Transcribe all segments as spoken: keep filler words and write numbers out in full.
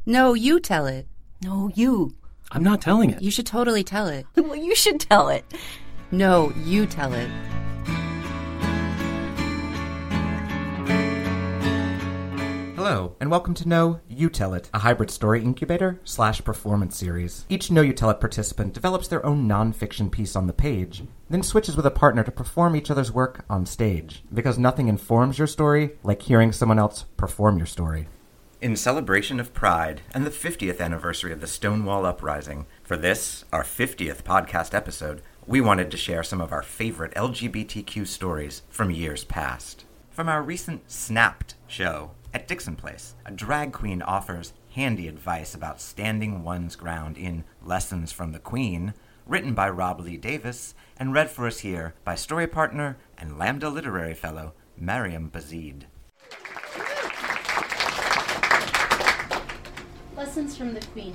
No, you tell it. No, you. I'm not telling it. You should totally tell it. Well, you should tell it. No, you tell it. Hello, and welcome to Know, You Tell It, a hybrid story incubator slash performance series. Each Know, You Tell It participant develops their own non-fiction piece on the page, then switches with a partner to perform each other's work on stage, because nothing informs your story like hearing someone else perform your story. In celebration of Pride and the fiftieth anniversary of the Stonewall Uprising, for this, our fiftieth podcast episode, we wanted to share some of our favorite L G B T Q stories from years past. From our recent Snapped show, at Dixon Place, a drag queen offers handy advice about standing one's ground in Lessons from the Queen, written by Rob Lee Davis, and read for us here by story partner and Lambda Literary Fellow, Mariam Bazid. Lessons from the Queen.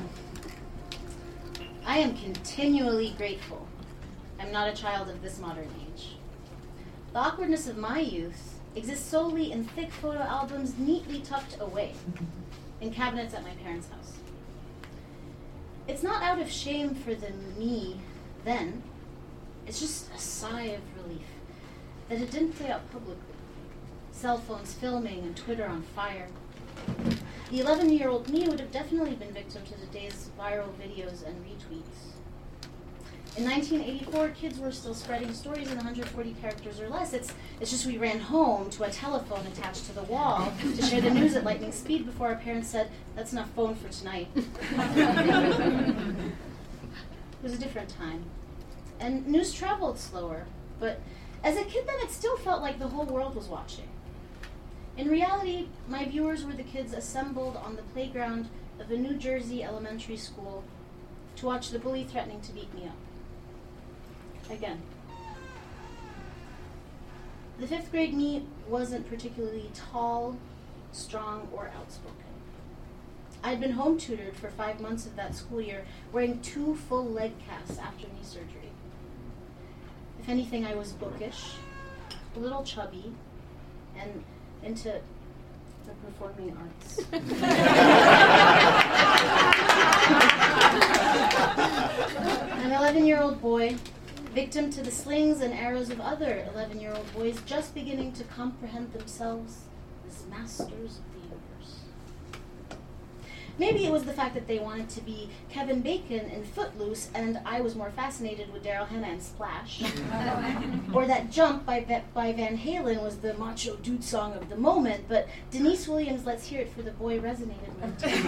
I am continually grateful I'm not a child of this modern age. The awkwardness of my youth exists solely in thick photo albums neatly tucked away in cabinets at my parents' house. It's not out of shame for the me then. It's just a sigh of relief that it didn't play out publicly. Cell phones filming and Twitter on fire. The eleven-year-old me would have definitely been victim to today's viral videos and retweets. In nineteen eighty-four, kids were still spreading stories in one hundred forty characters or less. It's, it's just we ran home to a telephone attached to the wall to share the news at lightning speed before our parents said, "That's enough phone for tonight." It was a different time. And news traveled slower. But as a kid then, it still felt like the whole world was watching. In reality, my viewers were the kids assembled on the playground of a New Jersey elementary school to watch the bully threatening to beat me up. Again. The fifth grade me wasn't particularly tall, strong, or outspoken. I'd been home tutored for five months of that school year, wearing two full leg casts after knee surgery. If anything, I was bookish, a little chubby, and into the performing arts. An eleven-year-old boy, victim to the slings and arrows of other eleven-year-old boys just beginning to comprehend themselves as masters of the universe. Maybe it was the fact that they wanted to be Kevin Bacon in Footloose, and I was more fascinated with Daryl Hannah and Splash. Or that Jump by, by Van Halen was the macho dude song of the moment, but Denise Williams' Let's Hear It for the Boy resonated with me.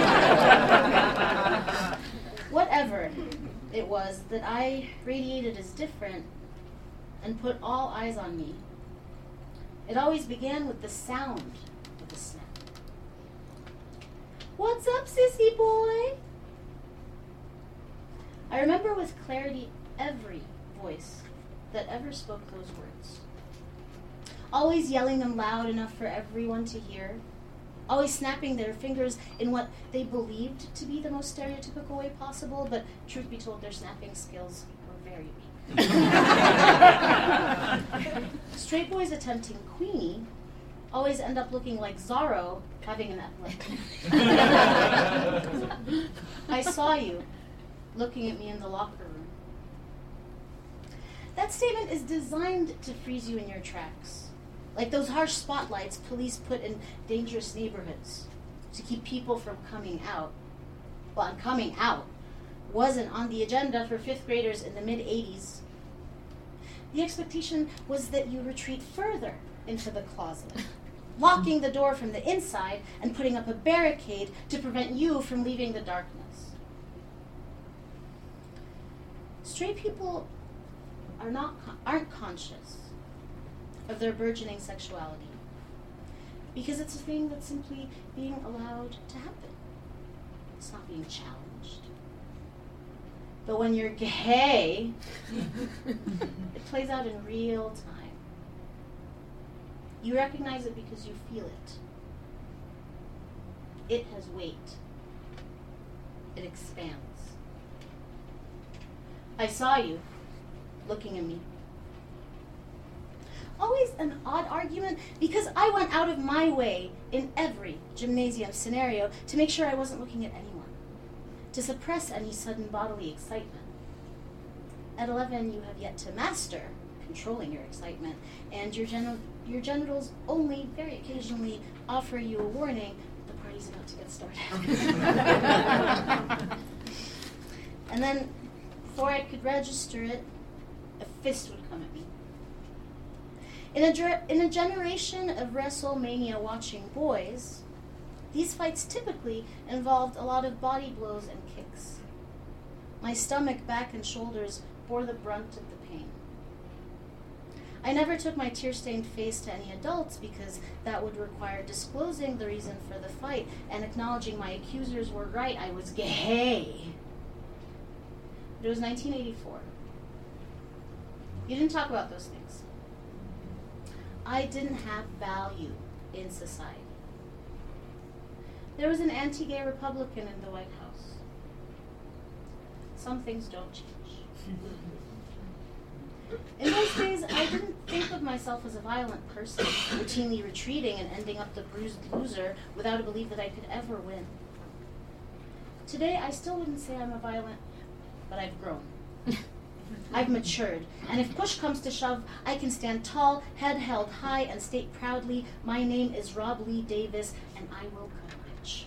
Whatever it was that I radiated as different and put all eyes on me, it always began with the sound of the snap. "What's up, sissy boy?" I remember with clarity every voice that ever spoke those words. Always yelling them loud enough for everyone to hear. Always snapping their fingers in what they believed to be the most stereotypical way possible, but truth be told, their snapping skills were very weak. Straight boys attempting Queenie always end up looking like Zorro having an epilepsy. I saw you looking at me in the locker room. That statement is designed to freeze you in your tracks, like those harsh spotlights police put in dangerous neighborhoods to keep people from coming out. Well, and coming out wasn't on the agenda for fifth graders in the mid-eighties. The expectation was that you retreat further into the closet, locking the door from the inside and putting up a barricade to prevent you from leaving the darkness. Straight people are not aren't conscious of their burgeoning sexuality because it's a thing that's simply being allowed to happen. It's not being challenged. But when you're gay, it plays out in real time. You recognize it because you feel it. It has weight. It expands. I saw you looking at me. Always an odd argument because I went out of my way in every gymnasium scenario to make sure I wasn't looking at anyone, to suppress any sudden bodily excitement. At eleven, you have yet to master controlling your excitement, and your, gen- your genitals only very occasionally offer you a warning the party's about to get started. And then, before I could register it, a fist would come at me. In a, ger- in a generation of WrestleMania watching boys, these fights typically involved a lot of body blows and kicks. My stomach, back, and shoulders bore the brunt of the pain. I never took my tear-stained face to any adults because that would require disclosing the reason for the fight and acknowledging my accusers were right. I was gay. But it was nineteen eighty-four. You didn't talk about those things. I didn't have value in society. There was an anti-gay Republican in the White House. Some things don't change. In those days, I didn't think of myself as a violent person, routinely retreating and ending up the bruised loser without a belief that I could ever win. Today, I still wouldn't say I'm a violent, but I've grown. I've matured, and if push comes to shove, I can stand tall, head held high, and state proudly, my name is Rob Lee Davis, and I will cut a bitch.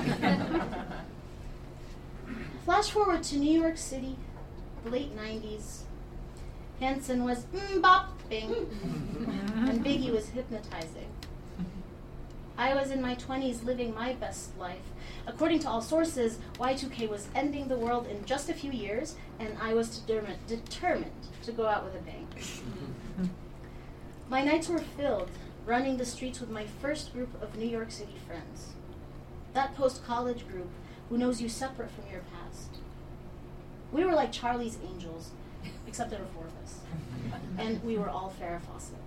Flash forward to New York City, the late nineties. Hanson was mm-bopping, and Biggie was hypnotizing. I was in my twenties living my best life. According to all sources, Y two K was ending the world in just a few years, and I was determined, determined to go out with a bang. My nights were filled, running the streets with my first group of New York City friends. That post-college group who knows you separate from your past. We were like Charlie's Angels, except there were four of us. And we were all Farrah Fawcett.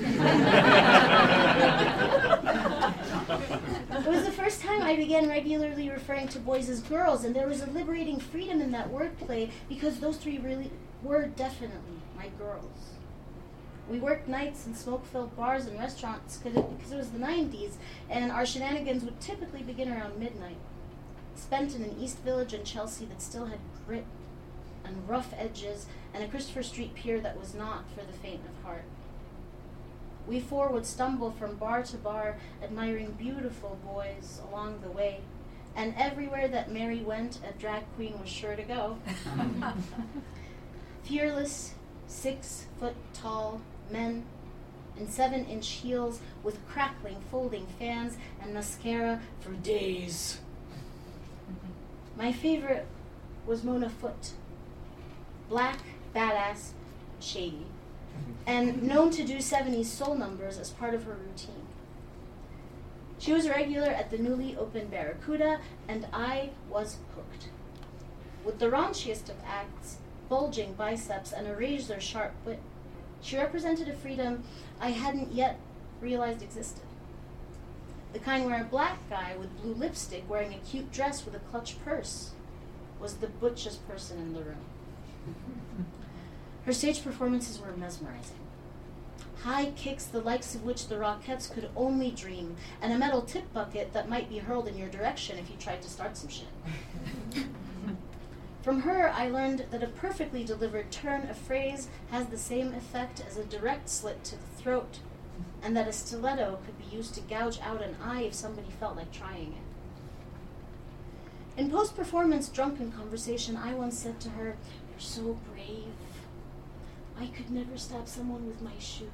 It was the first time I began regularly referring to boys as girls, and there was a liberating freedom in that wordplay because those three really were definitely my girls. We worked nights in smoke-filled bars and restaurants because it, because it was the nineties, and our shenanigans would typically begin around midnight, spent in an East Village in Chelsea that still had grit and rough edges, and a Christopher Street pier that was not for the faint of heart. We four would stumble from bar to bar, admiring beautiful boys along the way, and everywhere that Mary went, a drag queen was sure to go. Fearless, six-foot-tall men in seven-inch heels with crackling folding fans and mascara for days. My favorite was Mona Foote. Black, badass, shady, and known to do seventies soul numbers as part of her routine. She was a regular at the newly opened Barracuda, and I was hooked. With the raunchiest of acts, bulging biceps, and a razor-sharp wit, she represented a freedom I hadn't yet realized existed. The kind where a black guy with blue lipstick wearing a cute dress with a clutch purse was the butchest person in the room. Her stage performances were mesmerizing. High kicks the likes of which the Rockettes could only dream, and a metal tip bucket that might be hurled in your direction if you tried to start some shit. From her, I learned that a perfectly delivered turn of phrase has the same effect as a direct slit to the throat, and that a stiletto could be used to gouge out an eye if somebody felt like trying it. In post-performance drunken conversation, I once said to her, "You're so brave. I could never stab someone with my shoe."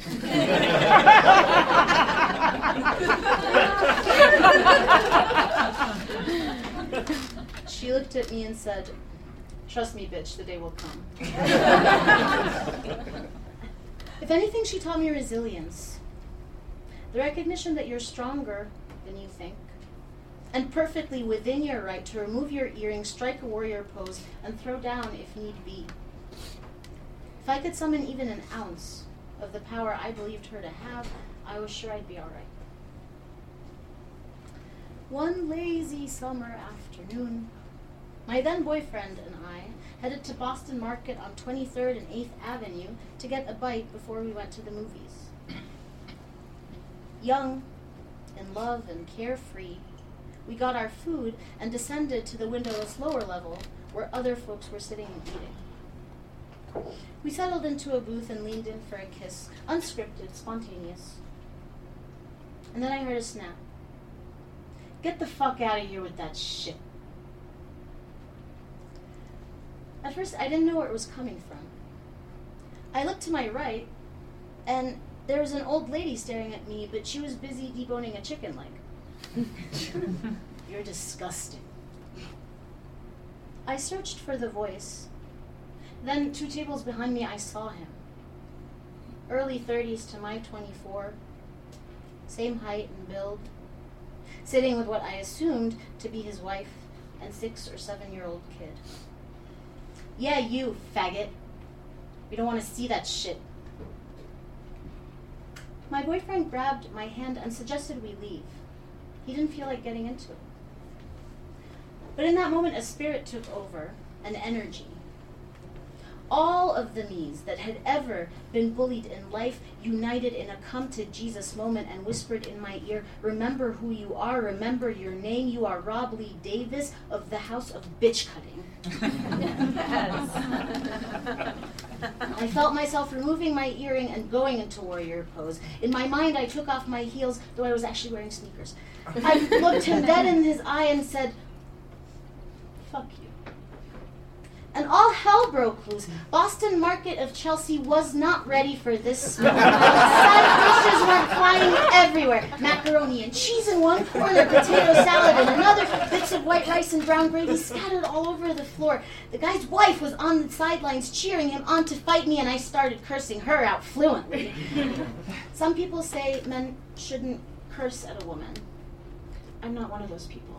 She looked at me and said, "Trust me, bitch, the day will come." If anything, she taught me resilience. The recognition that you're stronger than you think, and perfectly within your right to remove your earrings, strike a warrior pose, and throw down if need be. If I could summon even an ounce of the power I believed her to have, I was sure I'd be all right. One lazy summer afternoon, my then boyfriend and I headed to Boston Market on twenty-third and eighth Avenue to get a bite before we went to the movies. Young, in love and carefree. We got our food and descended to the windowless lower level where other folks were sitting and eating. We settled into a booth and leaned in for a kiss, unscripted, spontaneous. And then I heard a snap. Get the fuck out of here with that shit. At first, I didn't know where it was coming from. I looked to my right, and there was an old lady staring at me, but she was busy deboning a chicken leg. You're disgusting. I searched for the voice. Then, two tables behind me, I saw him. Early thirties to my twenty-four. Same height and build. Sitting with what I assumed to be his wife and six or seven-year-old kid. Yeah, you, faggot. We don't want to see that shit. My boyfriend grabbed my hand and suggested we leave. He didn't feel like getting into it. But in that moment, a spirit took over, an energy. All of the me's that had ever been bullied in life united in a come-to-Jesus moment and whispered in my ear, remember who you are, remember your name, you are Rob Lee Davis of the House of Bitch Cutting. I felt myself removing my earring and going into warrior pose. In my mind, I took off my heels, though I was actually wearing sneakers. I looked him dead in his eye and said, fuck you. And all hell broke loose. Boston Market of Chelsea was not ready for this smoke. Side dishes went flying everywhere. Macaroni and cheese in one corner, potato salad in another, bits of white rice and brown gravy scattered all over the floor. The guy's wife was on the sidelines cheering him on to fight me, and I started cursing her out fluently. Some people say men shouldn't curse at a woman. I'm not one of those people.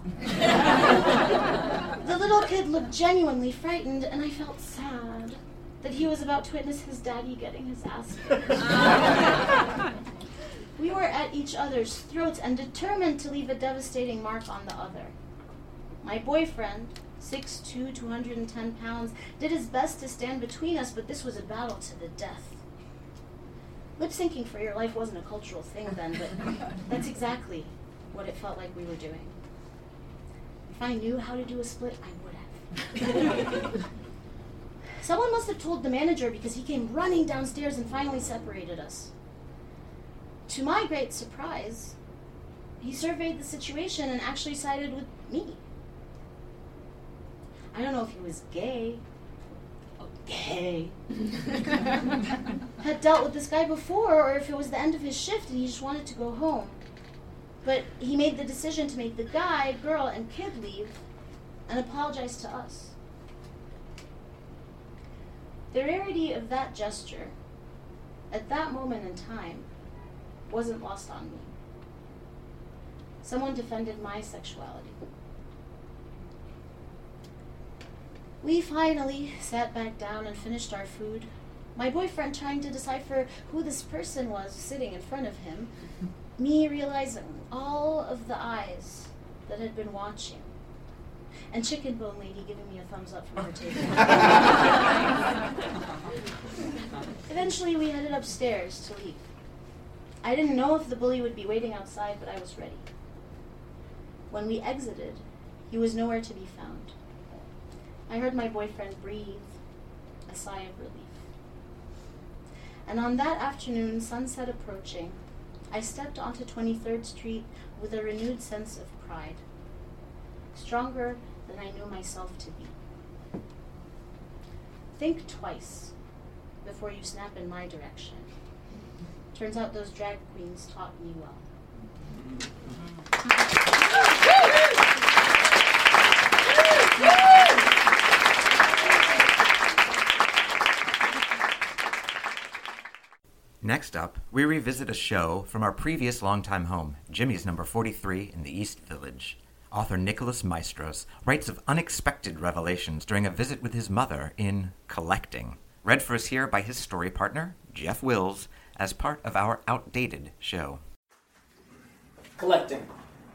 The little kid looked genuinely frightened, and I felt sad that he was about to witness his daddy getting his ass kicked. We were at each other's throats and determined to leave a devastating mark on the other. My boyfriend, six foot two, two hundred ten pounds, did his best to stand between us, but this was a battle to the death. Lip-syncing for your life wasn't a cultural thing then, but that's exactly what it felt like we were doing. If I knew how to do a split, I would have. Someone must have told the manager because he came running downstairs and finally separated us. To my great surprise, he surveyed the situation and actually sided with me. I don't know if he was gay. Oh, gay. Had dealt with this guy before, or if it was the end of his shift and he just wanted to go home. But he made the decision to make the guy, girl, and kid leave and apologize to us. The rarity of that gesture, at that moment in time, wasn't lost on me. Someone defended my sexuality. We finally sat back down and finished our food, my boyfriend trying to decipher who this person was sitting in front of him, me realizing all of the eyes that had been watching, and Chicken Bone Lady giving me a thumbs up from her table. Eventually, we headed upstairs to leave. I didn't know if the bully would be waiting outside, but I was ready. When we exited, he was nowhere to be found. I heard my boyfriend breathe a sigh of relief. And on that afternoon, sunset approaching, I stepped onto twenty-third Street with a renewed sense of pride, stronger than I knew myself to be. Think twice before you snap in my direction. Turns out those drag queens taught me well. Next up, we revisit a show from our previous longtime home, Jimmy's Number forty-three in the East Village. Author Nicholas Maestros writes of unexpected revelations during a visit with his mother in Collecting. Read for us here by his story partner, Jeff Wills, as part of our Outdated show. Collecting.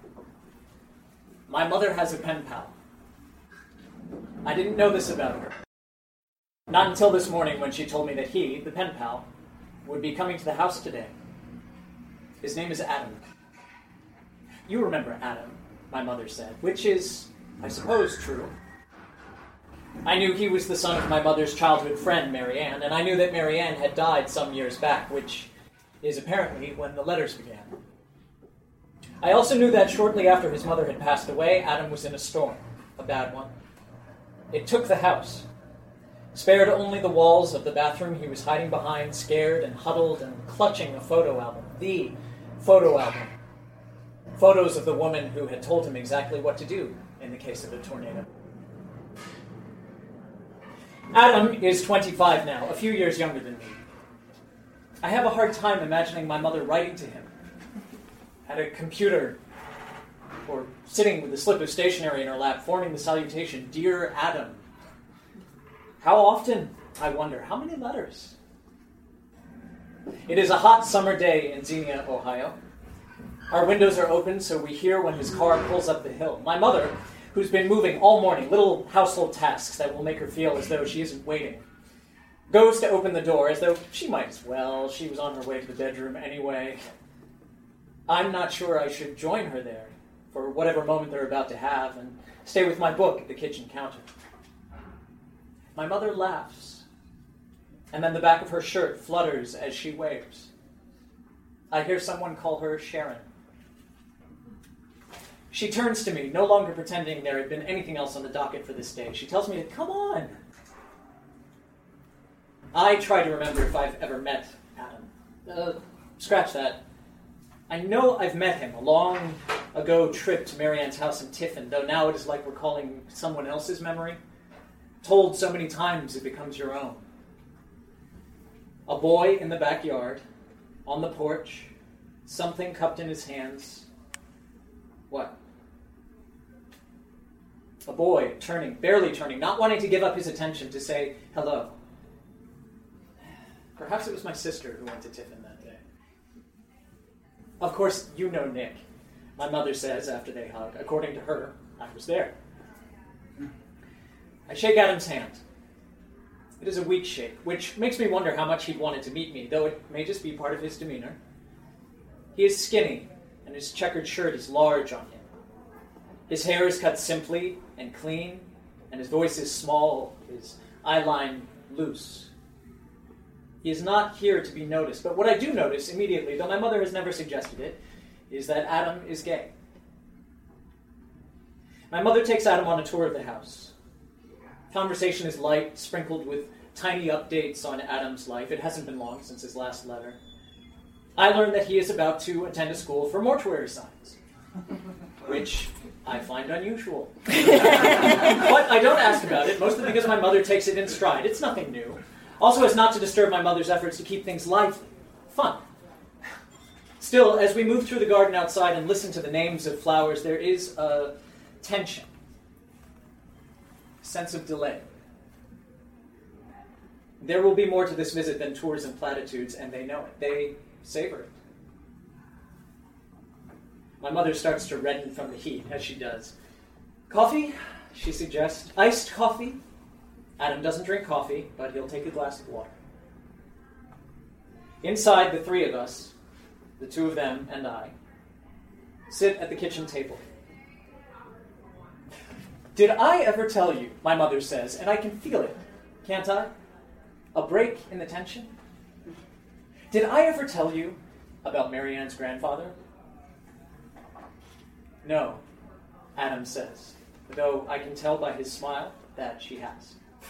My mother has a pen pal. I didn't know this about her. Not until this morning when she told me that he, the pen pal, would be coming to the house today. His name is Adam. You remember Adam, my mother said, which is, I suppose, true. I knew he was the son of my mother's childhood friend, Marianne, and I knew that Marianne had died some years back, which is apparently when the letters began. I also knew that shortly after his mother had passed away, Adam was in a storm, a bad one. It took the house. Spared only the walls of the bathroom he was hiding behind, scared and huddled and clutching a photo album, the photo album. Photos of the woman who had told him exactly what to do in the case of a tornado. Adam is twenty-five now, a few years younger than me. I have a hard time imagining my mother writing to him at a computer or sitting with a slip of stationery in her lap, forming the salutation, "Dear Adam." How often, I wonder, how many letters? It is a hot summer day in Xenia, Ohio. Our windows are open, so we hear when his car pulls up the hill. My mother, who's been moving all morning, little household tasks that will make her feel as though she isn't waiting, goes to open the door as though she might as well. She was on her way to the bedroom anyway. I'm not sure I should join her there for whatever moment they're about to have and stay with my book at the kitchen counter. My mother laughs, and then the back of her shirt flutters as she waves. I hear someone call her Sharon. She turns to me, no longer pretending there had been anything else on the docket for this day. She tells me to come on. I try to remember if I've ever met Adam. Uh, scratch that. I know I've met him a long ago trip to Marianne's house in Tiffin, though now it is like recalling someone else's memory. Told so many times it becomes your own. A boy in the backyard, on the porch, something cupped in his hands. What? A boy turning, barely turning, not wanting to give up his attention to say hello. Perhaps it was my sister who went to Tiffin that day. Of course, you know Nick. My mother says after they hug. According to her, I was there. I shake Adam's hand. It is a weak shake, which makes me wonder how much he'd wanted to meet me, though it may just be part of his demeanor. He is skinny, and his checkered shirt is large on him. His hair is cut simply and clean, and his voice is small, his eyeline loose. He is not here to be noticed, but what I do notice immediately, though my mother has never suggested it, is that Adam is gay. My mother takes Adam on a tour of the house. Conversation is light, sprinkled with tiny updates on Adam's life. It hasn't been long since his last letter. I learned that he is about to attend a school for mortuary science, which I find unusual. But I don't ask about it, mostly because my mother takes it in stride. It's nothing new. Also as not to disturb my mother's efforts to keep things lively, fun. Still, as we move through the garden outside and listen to the names of flowers, there is a tension, a sense of delay. There will be more to this visit than tours and platitudes, and they know it. They savor it. My mother starts to redden from the heat, as she does. Coffee, she suggests. Iced coffee. Adam doesn't drink coffee, but he'll take a glass of water. Inside, the three of us, the two of them and I, sit at the kitchen table. Did I ever tell you, my mother says, and I can feel it, can't I? A break in the tension? Did I ever tell you about Marianne's grandfather? No, Adam says, though I can tell by his smile that she has.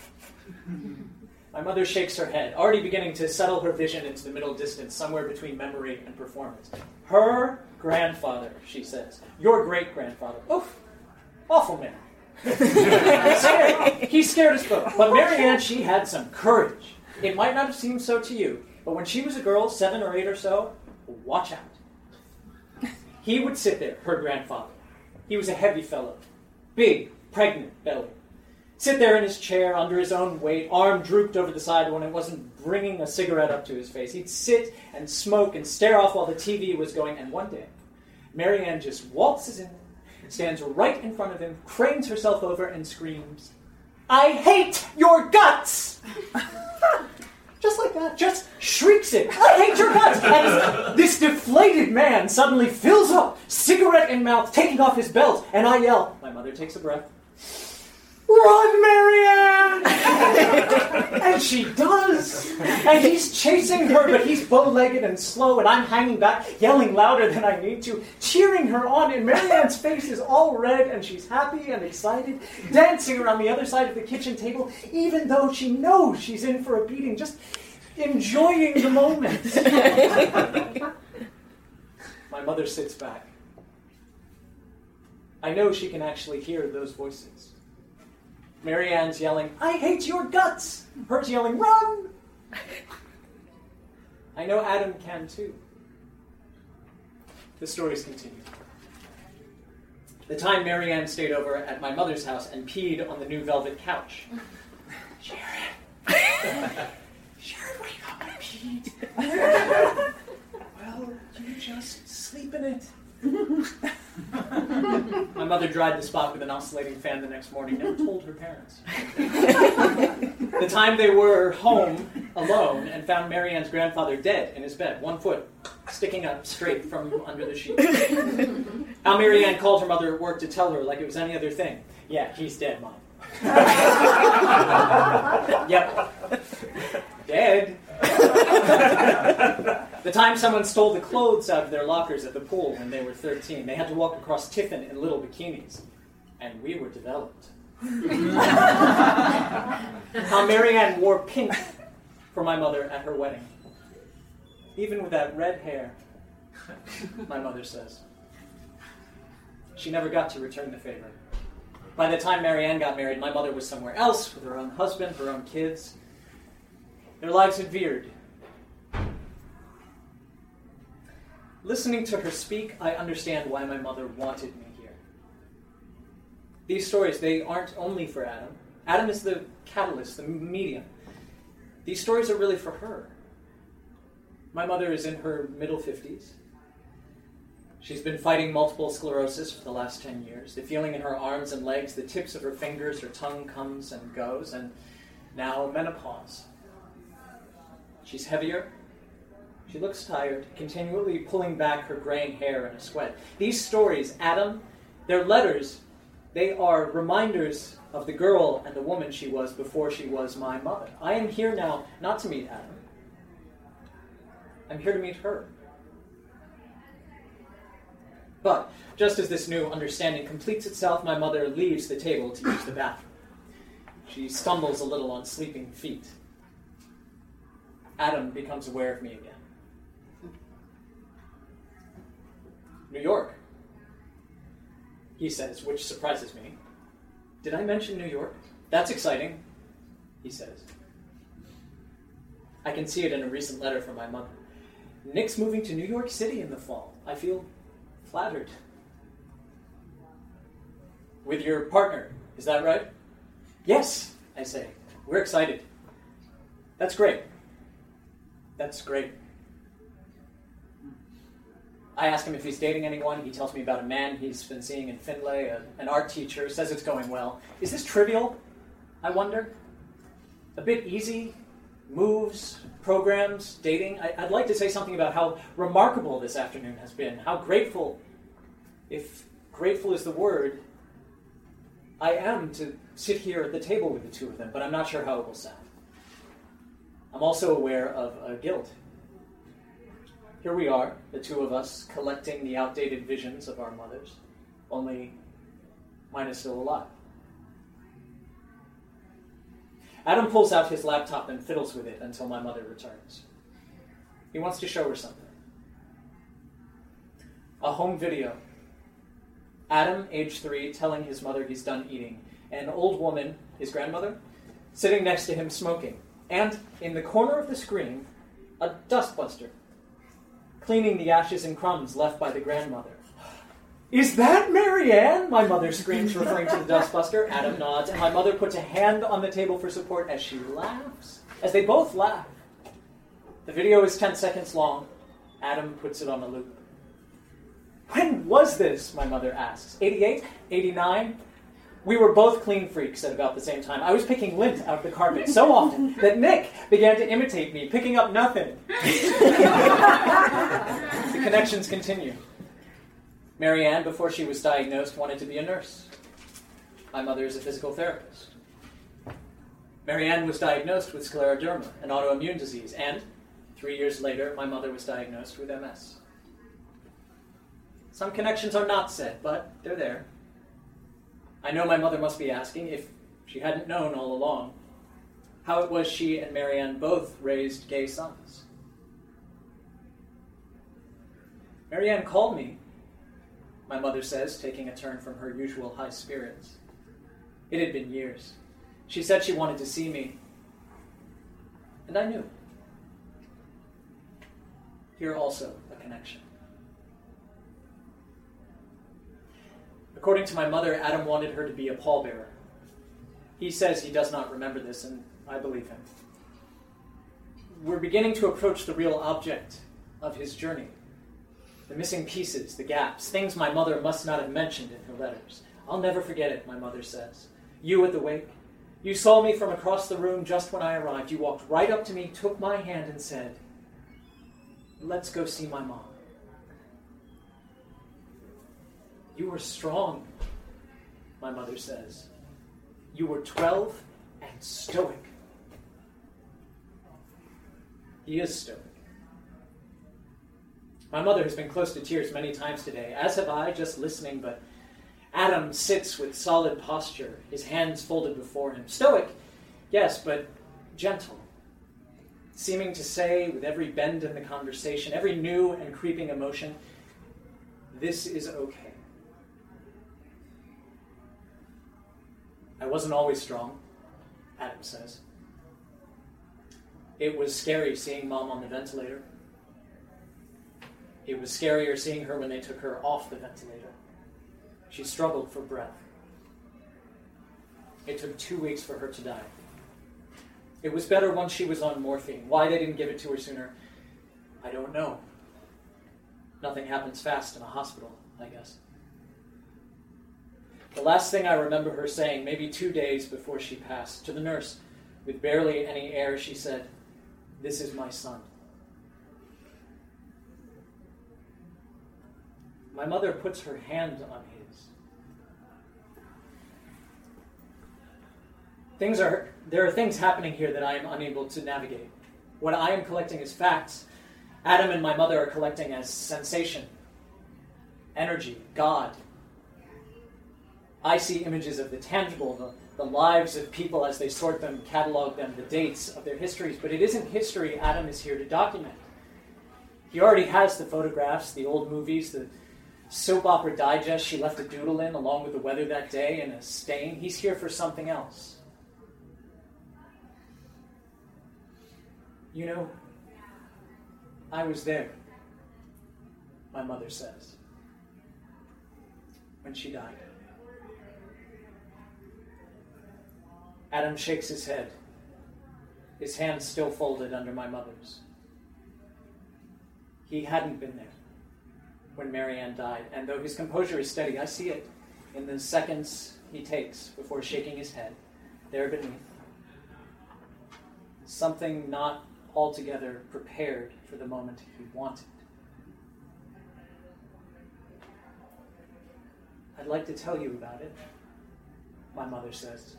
My mother shakes her head, already beginning to settle her vision into the middle distance, somewhere between memory and performance. Her grandfather, she says. Your great-grandfather. Oof, awful man. Scared. He scared us both. But Marianne, she had some courage. It might not have seemed so to you, but when she was a girl, seven or eight or so, watch out. He would sit there, her grandfather. He was a heavy fellow. Big, pregnant belly. Sit there in his chair under his own weight, arm drooped over the side when it wasn't bringing a cigarette up to his face. He'd sit and smoke and stare off while the T V was going, and one day, Marianne just waltzes in, stands right in front of him, cranes herself over, and screams, "I hate your guts!" Just like that, just shrieks it. I hate your guts! And this deflated man suddenly fills up, cigarette in mouth, taking off his belt, and I yell. My mother takes a breath. Run, Marianne! And she does. And he's chasing her, but he's bow-legged and slow, and I'm hanging back, yelling louder than I need to, cheering her on, and Marianne's face is all red, and she's happy and excited, dancing around the other side of the kitchen table, even though she knows she's in for a beating, just enjoying the moment. My mother sits back. I know she can actually hear those voices. Marianne's yelling, I hate your guts! Hers yelling, run! I know Adam can too. The stories continue. The time Marianne stayed over at my mother's house and peed on the new velvet couch. Sharon! Sharon, wake up, I peed. Well, you just sleep in it. My mother dried the spot with an oscillating fan the next morning, never told her parents. The time they were home alone and found Marianne's grandfather dead in his bed, one foot sticking up straight from under the sheet. How Marianne called her mother at work to tell her like it was any other thing. Yeah, he's dead, Mom. Yep. Dead. The time someone stole the clothes out of their lockers at the pool when they were thirteen, they had to walk across Tiffin in little bikinis. And we were developed. How Marianne wore pink for my mother at her wedding. Even with that red hair, my mother says. She never got to return the favor. By the time Marianne got married, my mother was somewhere else with her own husband, her own kids. Their lives had veered. Listening to her speak, I understand why my mother wanted me here. These stories, they aren't only for Adam. Adam is the catalyst, the medium. These stories are really for her. My mother is in her middle fifties. She's been fighting multiple sclerosis for the last ten years. The feeling in her arms and legs, the tips of her fingers, her tongue comes and goes, and now menopause. She's heavier. She looks tired, continually pulling back her graying hair in a sweat. These stories, Adam, they're letters. They are reminders of the girl and the woman she was before she was my mother. I am here now not to meet Adam. I'm here to meet her. But just as this new understanding completes itself, my mother leaves the table to use the bathroom. She stumbles a little on sleeping feet. Adam becomes aware of me again. New York, he says, which surprises me. Did I mention New York? That's exciting, he says. I can see it in a recent letter from my mother. Nick's moving to New York City in the fall. I feel flattered. With your partner, is that right? Yes, I say. We're excited. That's great. That's great. I ask him if he's dating anyone. He tells me about a man he's been seeing in Findlay, a, an art teacher, says it's going well. Is this trivial, I wonder? A bit easy? Moves, programs, dating? I, I'd like to say something about how remarkable this afternoon has been, how grateful, if grateful is the word, I am to sit here at the table with the two of them, but I'm not sure how it will sound. I'm also aware of a guilt. Here we are, the two of us, collecting the outdated visions of our mothers, only mine is still alive. Adam pulls out his laptop and fiddles with it until my mother returns. He wants to show her something. A home video. Adam, age three, telling his mother he's done eating. An old woman, his grandmother, sitting next to him smoking. And in the corner of the screen, a dustbuster, cleaning the ashes and crumbs left by the grandmother. Is that Marianne? My mother screams, referring to the dustbuster. Adam nods, and my mother puts a hand on the table for support as she laughs. As they both laugh. The video is ten seconds long. Adam puts it on a loop. When was this? My mother asks. eighty-eight? eighty-nine? We were both clean freaks at about the same time. I was picking lint out of the carpet so often that Nick began to imitate me, picking up nothing. The connections continue. Marianne, before she was diagnosed, wanted to be a nurse. My mother is a physical therapist. Marianne was diagnosed with scleroderma, an autoimmune disease, and three years later, my mother was diagnosed with M S. Some connections are not said, but they're there. I know my mother must be asking, if she hadn't known all along, how it was she and Marianne both raised gay sons. Marianne called me, my mother says, taking a turn from her usual high spirits. It had been years. She said she wanted to see me, and I knew. Here also a connection. According to my mother, Adam wanted her to be a pallbearer. He says he does not remember this, and I believe him. We're beginning to approach the real object of his journey. The missing pieces, the gaps, things my mother must not have mentioned in her letters. I'll never forget it, my mother says. You at the wake. You saw me from across the room just when I arrived. You walked right up to me, took my hand, and said, "Let's go see my mom." You were strong, my mother says. You were twelve and stoic. He is stoic. My mother has been close to tears many times today, as have I, just listening, but Adam sits with solid posture, his hands folded before him. Stoic, yes, but gentle, seeming to say with every bend in the conversation, every new and creeping emotion, this is okay. I wasn't always strong, Adam says. It was scary seeing Mom on the ventilator. It was scarier seeing her when they took her off the ventilator. She struggled for breath. It took two weeks for her to die. It was better once she was on morphine. Why they didn't give it to her sooner, I don't know. Nothing happens fast in a hospital, I guess. The last thing I remember her saying, maybe two days before she passed, to the nurse, with barely any air, she said, "This is my son." My mother puts her hand on his. Things are, there are things happening here that I am unable to navigate. What I am collecting is facts. Adam and my mother are collecting as sensation, energy, God. I see images of the tangible, the, the lives of people as they sort them, catalog them, the dates of their histories. But it isn't history Adam is here to document. He already has the photographs, the old movies, the soap opera digest she left a doodle in along with the weather that day and a stain. He's here for something else. You know, I was there, my mother says, when she died. Adam shakes his head, his hands still folded under my mother's. He hadn't been there when Marianne died, and though his composure is steady, I see it in the seconds he takes before shaking his head, there beneath. Something not altogether prepared for the moment he wanted. I'd like to tell you about it, my mother says.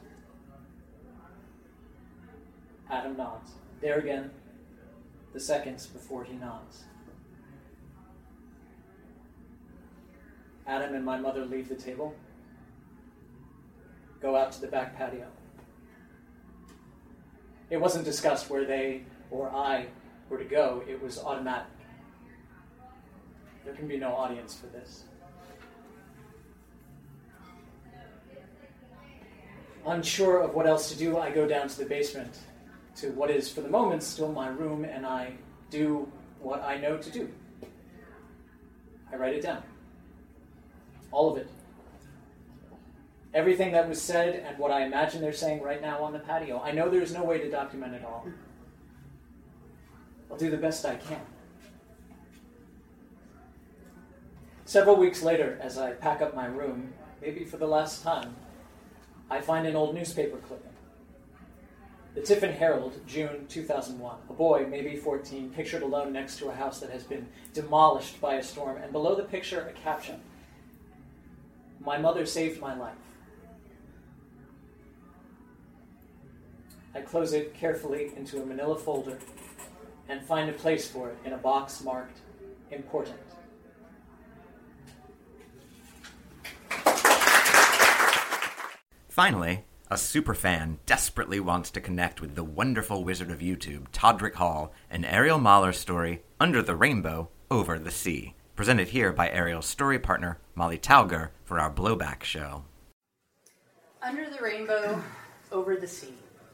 Adam nods. There again, the seconds before he nods. Adam and my mother leave the table, go out to the back patio. It wasn't discussed where they or I were to go. It was automatic. There can be no audience for this. Unsure of what else to do, I go down to the basement, to what is, for the moment, still my room, and I do what I know to do. I write it down. All of it. Everything that was said and what I imagine they're saying right now on the patio. I know there's no way to document it all. I'll do the best I can. Several weeks later, as I pack up my room, maybe for the last time, I find an old newspaper clipping. The Tiffin Herald, June two thousand one. A boy, maybe fourteen, pictured alone next to a house that has been demolished by a storm, and below the picture, a caption. My mother saved my life. I close it carefully into a manila folder and find a place for it in a box marked important. Finally, a superfan desperately wants to connect with the wonderful wizard of YouTube, Todrick Hall, and Ariel Mahler's story, Under the Rainbow, Over the Sea, presented here by Ariel's story partner, Molly Talger, for our Blowback show. Under the Rainbow, Over the Sea.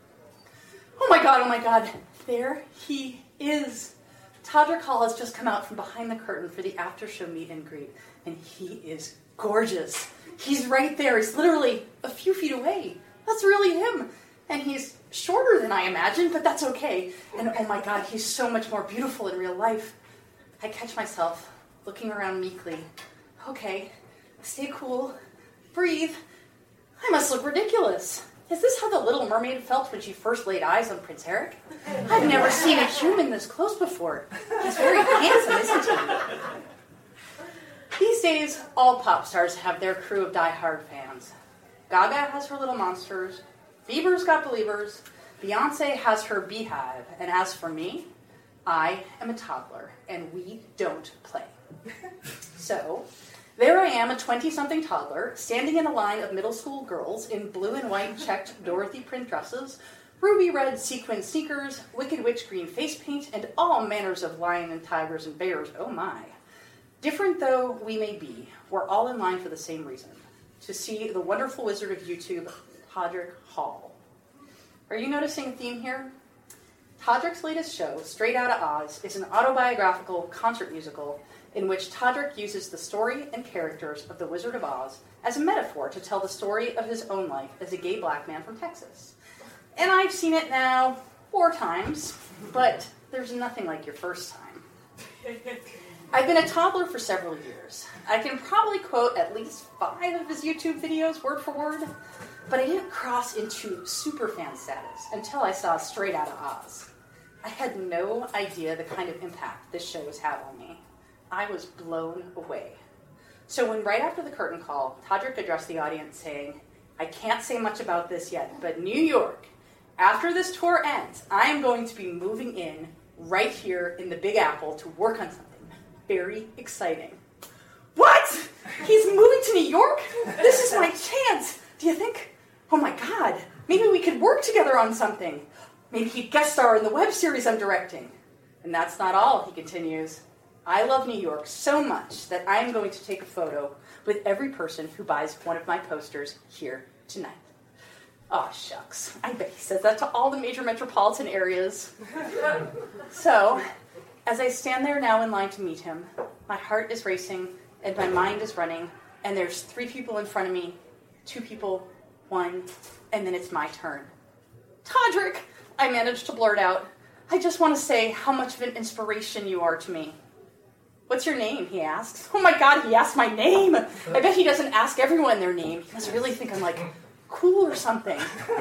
Oh my god, oh my god, there he is. Todrick Hall has just come out from behind the curtain for the after-show meet and greet, and he is gorgeous. He's right there. He's literally a few feet away. That's really him. And he's shorter than I imagined, but that's okay. And oh my god, he's so much more beautiful in real life. I catch myself looking around meekly. Okay, stay cool. Breathe. I must look ridiculous. Is this how the Little Mermaid felt when she first laid eyes on Prince Eric? I've never seen a human this close before. He's very handsome, isn't he? These days, all pop stars have their crew of die-hard fans. Gaga has her little monsters, Bieber's got believers, Beyonce has her beehive, and as for me, I am a toddler, and we don't play. So, there I am, a twenty-something toddler, standing in a line of middle school girls in blue and white checked Dorothy print dresses, ruby red sequin sneakers, Wicked Witch green face paint, and all manners of lion and tigers and bears, oh my. Different though we may be, we're all in line for the same reason, to see the wonderful wizard of YouTube, Todrick Hall. Are you noticing a theme here? Todrick's latest show, Straight Outta Oz, is an autobiographical concert musical in which Todrick uses the story and characters of the Wizard of Oz as a metaphor to tell the story of his own life as a gay black man from Texas. And I've seen it now four times, but there's nothing like your first time. I've been a toddler for several years. I can probably quote at least five of his YouTube videos word for word, but I didn't cross into superfan status until I saw Straight Outta Oz. I had no idea the kind of impact this show has had on me. I was blown away. So when right after the curtain call, Todrick addressed the audience saying, I can't say much about this yet, but New York, after this tour ends, I am going to be moving in right here in the Big Apple to work on something very exciting. What? He's moving to New York? This is my chance. Do you think, oh my god, maybe we could work together on something. Maybe he'd guest star in the web series I'm directing. And that's not all, he continues. I love New York so much that I'm going to take a photo with every person who buys one of my posters here tonight. Aw, shucks. I bet he says that to all the major metropolitan areas. So, as I stand there now in line to meet him, my heart is racing and my mind is running, and there's three people in front of me, two people, one, and then it's my turn. Todrick, I managed to blurt out, I just want to say how much of an inspiration you are to me. What's your name, he asks. Oh my god, he asked my name! I bet he doesn't ask everyone their name. He must really think I'm like, cool or something.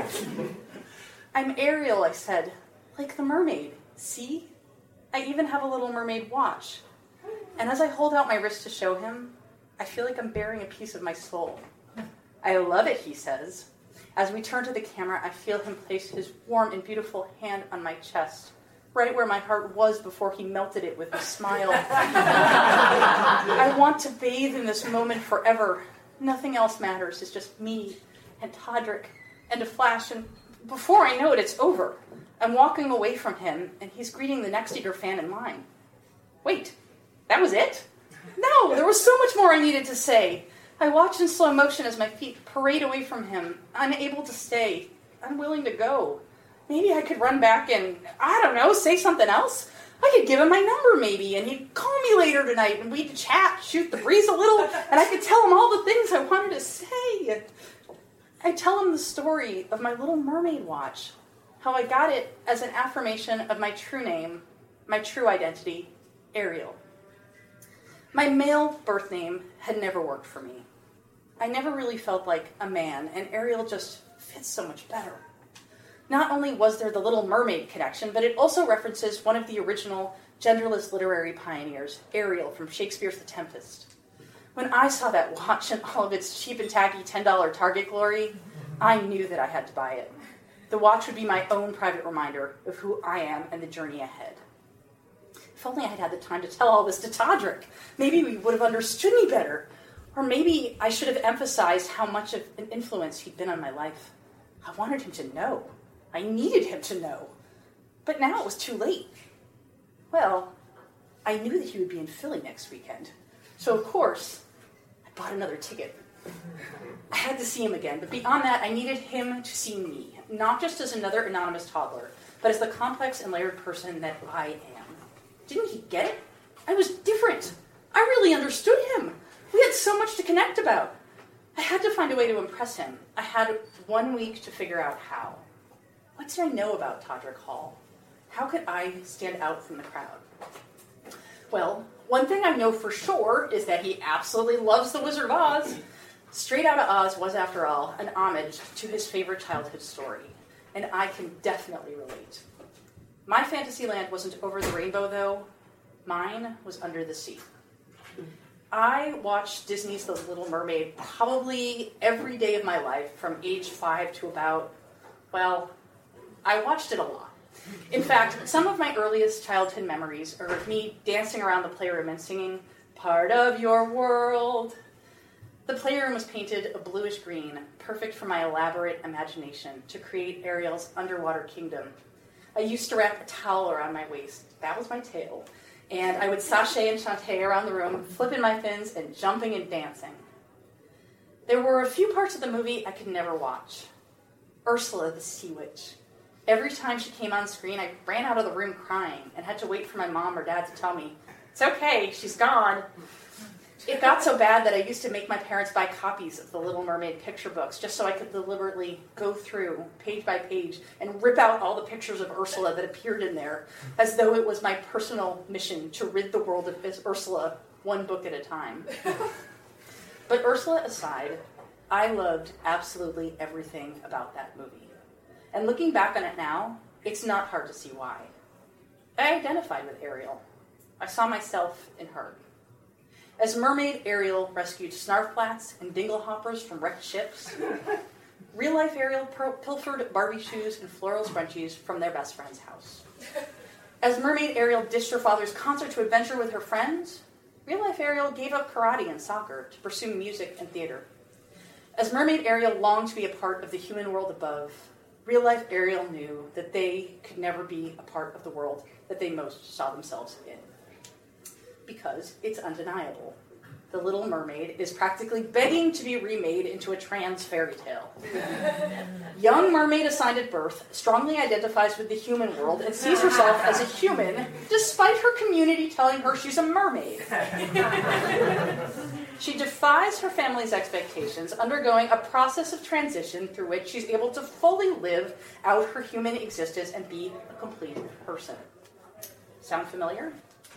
I'm Ariel, I said, like the mermaid. See? I even have a Little Mermaid watch. And as I hold out my wrist to show him, I feel like I'm bearing a piece of my soul. I love it, he says. As we turn to the camera, I feel him place his warm and beautiful hand on my chest, right where my heart was before he melted it with a smile. I want to bathe in this moment forever. Nothing else matters. It's just me and Todrick and a flash, and before I know it, it's over. I'm walking away from him, and he's greeting the next eager fan in line. Wait, that was it? No, there was so much more I needed to say. I watch in slow motion as my feet parade away from him, unable to stay, unwilling to go. Maybe I could run back and, I don't know, say something else. I could give him my number maybe, and he'd call me later tonight, and we'd chat, shoot the breeze a little, and I could tell him all the things I wanted to say. I tell him the story of my Little Mermaid watch, how I got it as an affirmation of my true name, my true identity, Ariel. My male birth name had never worked for me. I never really felt like a man, and Ariel just fits so much better. Not only was there the Little Mermaid connection, but it also references one of the original genderless literary pioneers, Ariel from Shakespeare's The Tempest. When I saw that watch in all of its cheap and tacky ten dollars Target glory, I knew that I had to buy it. The watch would be my own private reminder of who I am and the journey ahead. If only I had had the time to tell all this to Todrick. Maybe we would have understood me better. Or maybe I should have emphasized how much of an influence he'd been on my life. I wanted him to know. I needed him to know. But now it was too late. Well, I knew that he would be in Philly next weekend. So, of course, I bought another ticket. I had to see him again, but beyond that, I needed him to see me, not just as another anonymous toddler, but as the complex and layered person that I am. Didn't he get it? I was different. I really understood him. We had so much to connect about. I had to find a way to impress him. I had one week to figure out how. What did I know about Todrick Hall? How could I stand out from the crowd? Well, one thing I know for sure is that he absolutely loves The Wizard of Oz. Straight Outta Oz was, after all, an homage to his favorite childhood story, and I can definitely relate. My Fantasyland wasn't over the rainbow, though. Mine was under the sea. I watched Disney's The Little Mermaid probably every day of my life from age five to about, well, I watched it a lot. In fact, some of my earliest childhood memories are of me dancing around the playroom and singing, "Part of Your World." The playroom was painted a bluish green, perfect for my elaborate imagination to create Ariel's underwater kingdom. I used to wrap a towel around my waist. That was my tail. And I would sashay and chantay around the room, flipping my fins and jumping and dancing. There were a few parts of the movie I could never watch. Ursula the Sea Witch. Every time she came on screen, I ran out of the room crying and had to wait for my mom or dad to tell me, "It's okay, she's gone." It got so bad that I used to make my parents buy copies of the Little Mermaid picture books just so I could deliberately go through page by page and rip out all the pictures of Ursula that appeared in there, as though it was my personal mission to rid the world of Ursula one book at a time. But Ursula aside, I loved absolutely everything about that movie. And looking back on it now, it's not hard to see why. I identified with Ariel. I saw myself in her. As Mermaid Ariel rescued snarflats and dinglehoppers from wrecked ships, real-life Ariel pilfered Barbie shoes and floral scrunchies from their best friend's house. As Mermaid Ariel ditched her father's concert to adventure with her friends, real-life Ariel gave up karate and soccer to pursue music and theater. As Mermaid Ariel longed to be a part of the human world above, real-life Ariel knew that they could never be a part of the world that they most saw themselves in. Because it's undeniable. The Little Mermaid is practically begging to be remade into a trans fairy tale. Young mermaid assigned at birth strongly identifies with the human world and sees herself as a human, despite her community telling her she's a mermaid. She defies her family's expectations, undergoing a process of transition through which she's able to fully live out her human existence and be a complete person. Sound familiar?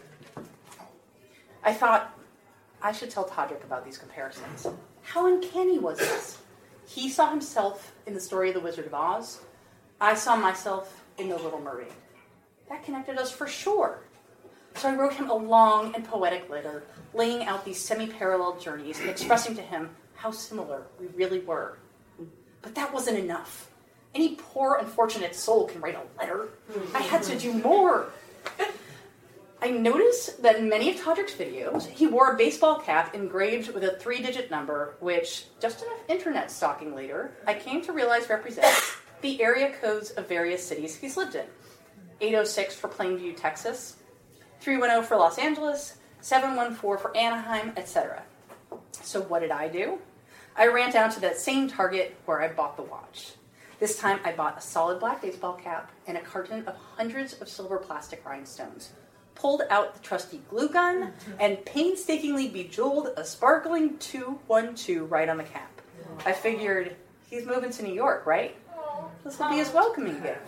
I thought I should tell Todrick about these comparisons. How uncanny was this? He saw himself in the story of The Wizard of Oz. I saw myself in The Little Mermaid. That connected us for sure. So I wrote him a long and poetic letter, laying out these semi-parallel journeys and expressing to him how similar we really were. But that wasn't enough. Any poor, unfortunate soul can write a letter. I had to do more. I noticed that in many of Todrick's videos, he wore a baseball cap engraved with a three-digit number, which, just enough internet stalking later, I came to realize represents the area codes of various cities he's lived in. eight oh six for Plainview, Texas, three one zero for Los Angeles, seven one four for Anaheim, et cetera. So what did I do? I ran down to that same Target where I bought the watch. This time I bought a solid black baseball cap and a carton of hundreds of silver plastic rhinestones, pulled out the trusty glue gun, and painstakingly bejeweled a sparkling two one two right on the cap. I figured, he's moving to New York, right? This will be his welcoming gift.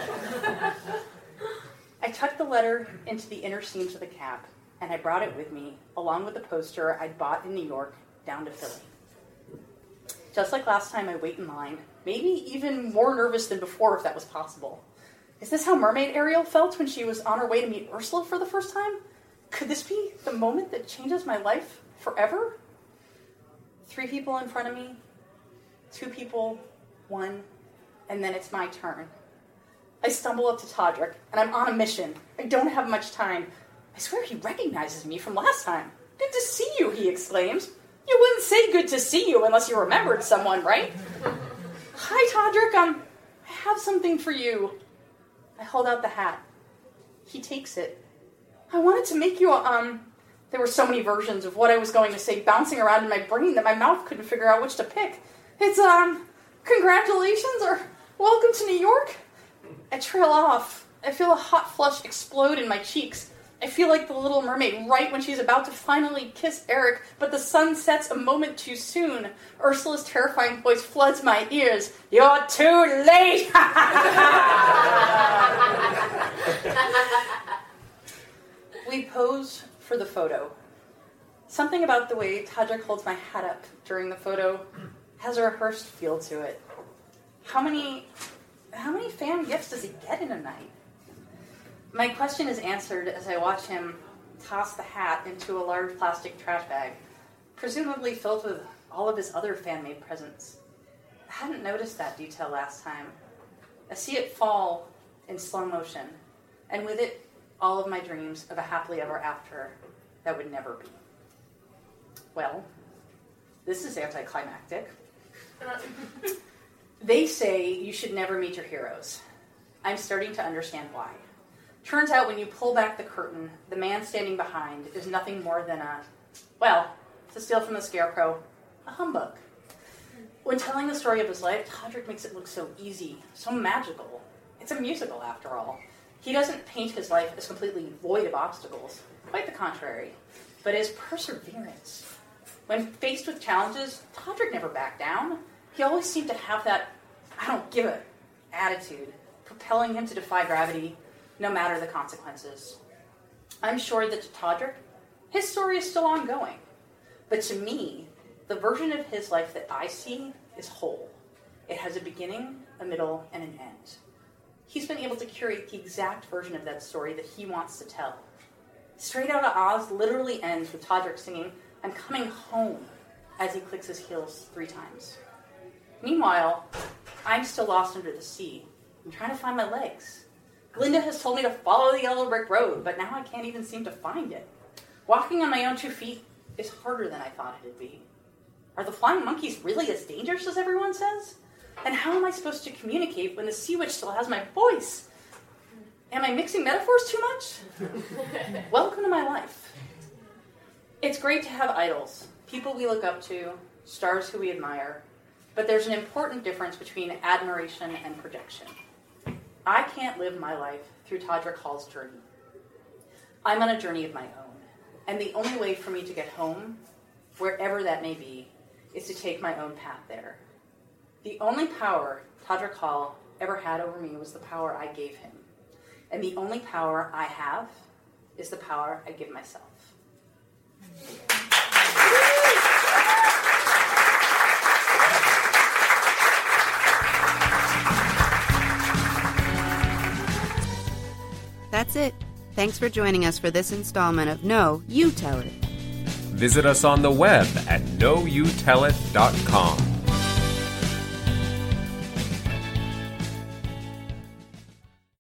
I tucked the letter into the inner seams of the cap, and I brought it with me, along with the poster I'd bought in New York, down to Philly. Just like last time, I wait in line, maybe even more nervous than before if that was possible. Is this how Mermaid Ariel felt when she was on her way to meet Ursula for the first time? Could this be the moment that changes my life forever? Three people in front of me, two people, one, and then it's my turn. I stumble up to Todrick, and I'm on a mission. I don't have much time. I swear he recognizes me from last time. Good to see you, he exclaims. You wouldn't say good to see you unless you remembered someone, right? Hi, Todrick, um, I have something for you. I hold out the hat. He takes it. I wanted to make you a, um, there were so many versions of what I was going to say bouncing around in my brain that my mouth couldn't figure out which to pick. It's, um, congratulations or welcome to New York. I trail off. I feel a hot flush explode in my cheeks. I feel like the Little Mermaid right when she's about to finally kiss Eric, but the sun sets a moment too soon. Ursula's terrifying voice floods my ears. You're too late! We pose for the photo. Something about the way Todrick holds my hat up during the photo has a rehearsed feel to it. How many, how many fan gifts does he get in a night? My question is answered as I watch him toss the hat into a large plastic trash bag, presumably filled with all of his other fan-made presents. I hadn't noticed that detail last time. I see it fall in slow motion, and with it, all of my dreams of a happily ever after that would never be. Well, this is anticlimactic. They say you should never meet your heroes. I'm starting to understand why. Turns out when you pull back the curtain, the man standing behind is nothing more than a, well, to steal from the Scarecrow, a humbug. When telling the story of his life, Todrick makes it look so easy, so magical. It's a musical, after all. He doesn't paint his life as completely void of obstacles. Quite the contrary. But his perseverance. When faced with challenges, Todrick never backed down. He always seemed to have that, I don't give a attitude, propelling him to defy gravity, no matter the consequences. I'm sure that to Todrick, his story is still ongoing. But to me, the version of his life that I see is whole. It has a beginning, a middle, and an end. He's been able to curate the exact version of that story that he wants to tell. Straight Outta Oz literally ends with Todrick singing, "I'm coming home," as he clicks his heels three times. Meanwhile, I'm still lost under the sea. I'm trying to find my legs. Glinda has told me to follow the yellow brick road, but now I can't even seem to find it. Walking on my own two feet is harder than I thought it'd be. Are the flying monkeys really as dangerous as everyone says? And how am I supposed to communicate when the sea witch still has my voice? Am I mixing metaphors too much? Welcome to my life. It's great to have idols, people we look up to, stars who we admire, but there's an important difference between admiration and projection. I can't live my life through Todrick Hall's journey. I'm on a journey of my own, and the only way for me to get home, wherever that may be, is to take my own path there. The only power Todrick Hall ever had over me was the power I gave him. And the only power I have is the power I give myself. That's it. Thanks for joining us for this installment of No, You Tell It. Visit us on the web at know you tell it dot com.